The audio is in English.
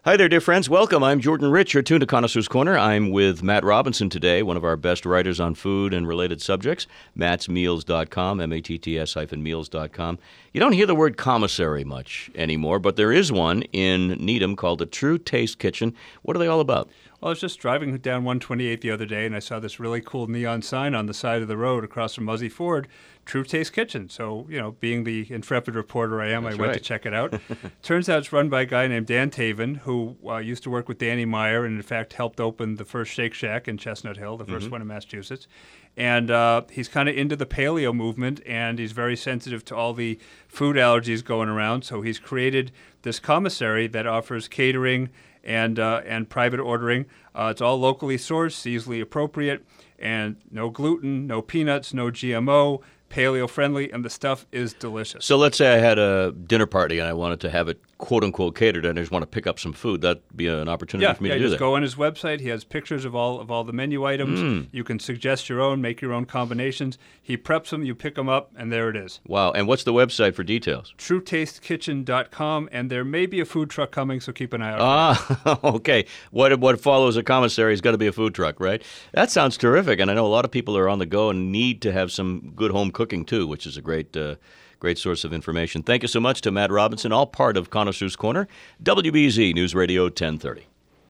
Hi there, dear friends. Welcome. I'm Jordan Rich. You're tuned to Connoisseur's Corner. I'm with Matt Robinson today, one of our best writers on food and related subjects. mattsmeals.com, matts-meals.com. You don't hear the word commissary much anymore, but there is one in Needham called the True Taste Kitchen. What are they all about? Well, I was just driving down 128 the other day, and I saw this really cool neon sign on the side of the road across from Muzzy Ford, True Taste Kitchen. So, being the intrepid reporter I am, I went to check it out. Turns out it's run by a guy named Dan Taven, who used to work with Danny Meyer and, in fact, helped open the first Shake Shack in Chestnut Hill, the first one in Massachusetts. And he's kind of into the paleo movement, and he's very sensitive to all the food allergies going around. So he's created this commissary that offers catering and private ordering. It's all locally sourced, easily appropriate, and no gluten, no peanuts, no GMO, paleo-friendly, and the stuff is delicious. So let's say I had a dinner party and I wanted to have it quote-unquote catered and I just want to pick up some food. That'd be an opportunity for me to do that. Just go on his website. He has pictures of all the menu items. You can suggest your own, make your own combinations. He preps them, you pick them up, and there it is. Wow. And what's the website for details? TrueTasteKitchen.com, and there may be a food truck coming, so keep an eye out. Okay. What follows a commissary has got to be a food truck, right? That sounds terrific, and I know a lot of people are on the go and need to have some good home cooking, too, which is a great source of information. Thank you so much to Matt Robinson, all part of Connoisseur's Corner, WBZ News Radio 1030.